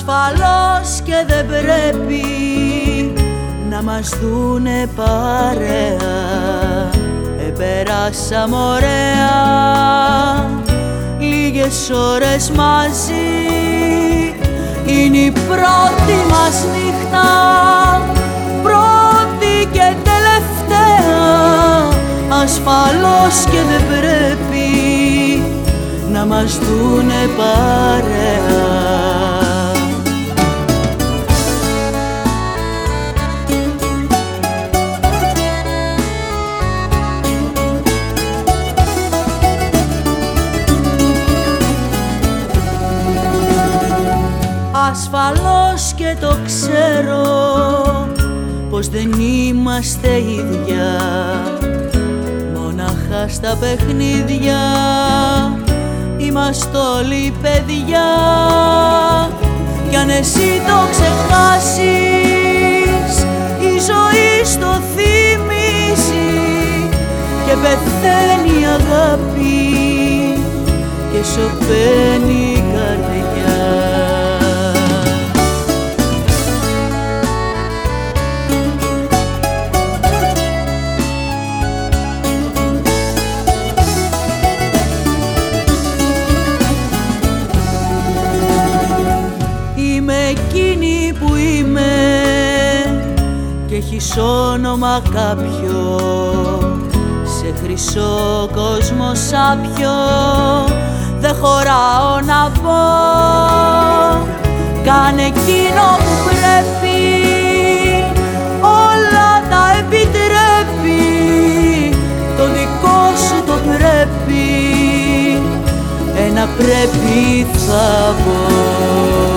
Ασφαλώς και δεν πρέπει να μας δουνε παρέα. Περάσαμε ωραία λίγες ώρες μαζί. Είναι η πρώτη μας νύχτα, πρώτη και τελευταία. Ασφαλώς και δεν πρέπει να μας δουνε παρέα. Ασφαλώς και το ξέρω πως δεν είμαστε ίδια, μονάχα στα παιχνίδια είμαστε όλοι παιδιά. Κι αν εσύ το ξεχάσεις, η ζωή στο θυμίζει και πεθαίνει η αγάπη και σωπαίνει η καρδιά. Είμαι εκείνη που είμαι και έχεις όνομα κάποιο, σε χρυσό κόσμο σάπιο δεν χωράω να πω. Κάνε εκείνο που πρέπει, όλα τα επιτρέπει, το δικό σου το πρέπει, ένα πρέπει θα πω.